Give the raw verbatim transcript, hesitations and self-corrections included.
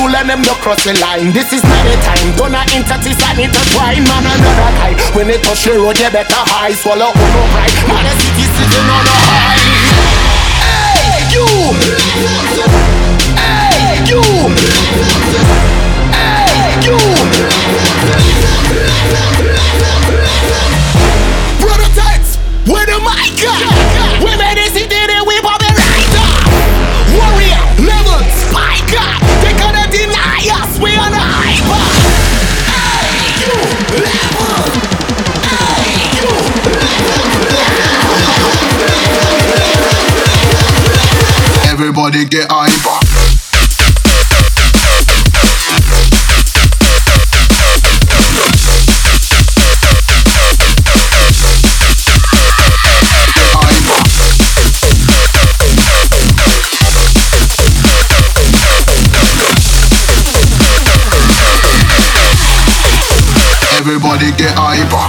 rule and them no cross the line. This is not the time. Don't not intertis and intertwine. Man another time. When they touch the road, you better high. Swallow on no pride. Man the city sitting on a high. Hey you. Hey you. Hey you. Prototypes. Where the mic at? We made this city, then we pop it right up. Warrior, level, spiker. They gonna deny us, we on the hyper. Hey, you, level. Hey, you, level. Everybody get hyper. Everybody get hyper.